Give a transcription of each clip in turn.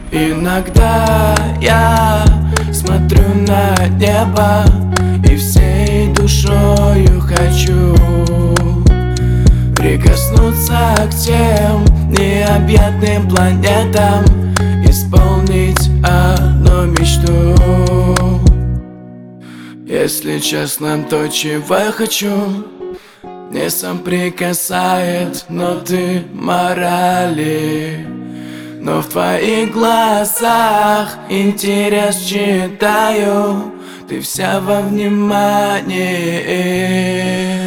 Иногда я смотрю на небо и всей душою хочу прикоснуться к тем необъятным планетам, исполнить одну мечту. Если честно, то, чего я хочу, не соприкасает ноты морали. Но в твоих глазах интерес читаю, ты вся во внимании.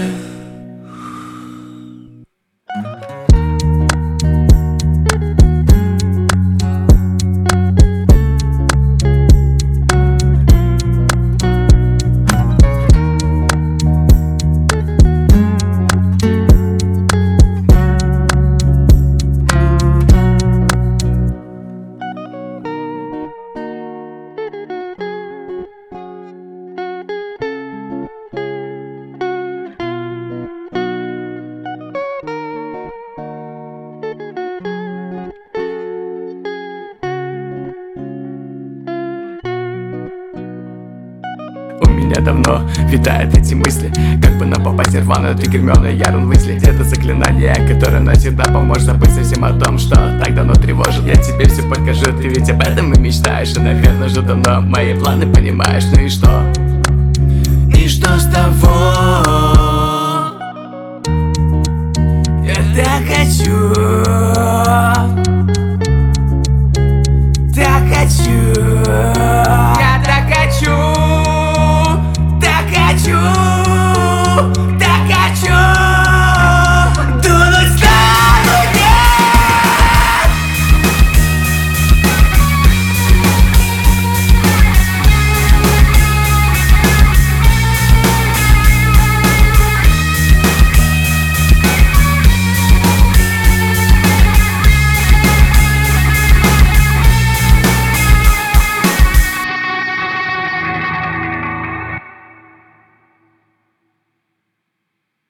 У меня давно витают эти мысли, как бы нам попасть в Нирвану, это Гермиона и Ярон Уизли. Это заклинание, которое навсегда поможет забыть совсем о том, что так давно тревожит. Я тебе все покажу, ты ведь об этом и мечтаешь. И, наверное, уже давно мои планы понимаешь. Ну и что? И что с того? Я так хочу